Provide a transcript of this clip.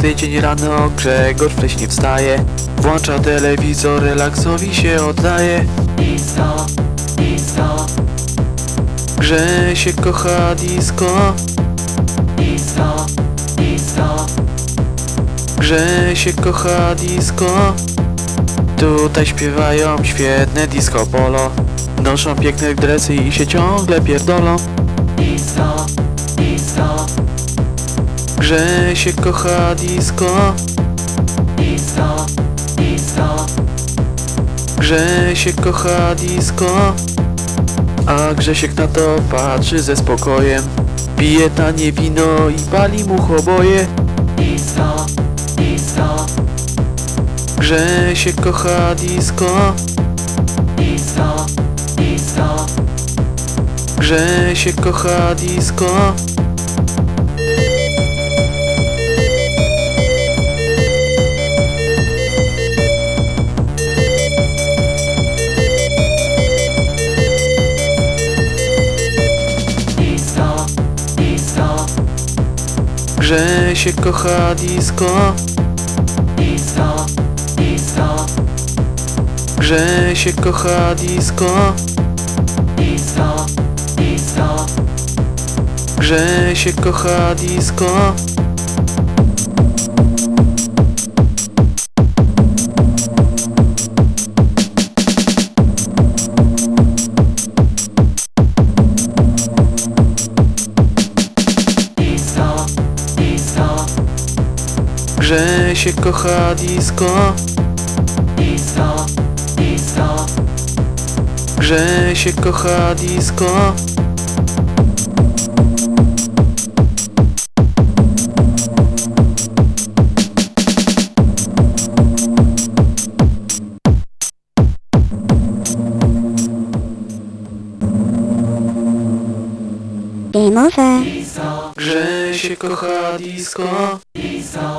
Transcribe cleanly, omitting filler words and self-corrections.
Tydzień rano Grzegorz wcześnie wstaje, włącza telewizor, relaksowi się oddaje. Disco, disco, Grzesiek kocha disco, disco, disco, Grzesiek kocha disco. Tutaj śpiewają świetne disco polo, noszą piękne dresy i się ciągle pierdolą. disco, disco, Grzesiek kocha disco, disco, disco, Grzesiek kocha disco. A Grzesiek na to patrzy ze spokojem, pije tanie wino i pali mu oboje. disco, disco, Grzesiek kocha disco, disco, disco, Grzesiek kocha disco. disco, disco, Grzesiek kocha disco, disco, disco, Grzesiek kocha disco, disco, disco, Grzesiek kocha disco. disco, disco, Grzesiek kocha disco, disco, disco, Grzesiek kocha disco. Game over. Grzesiek kocha disco. disco.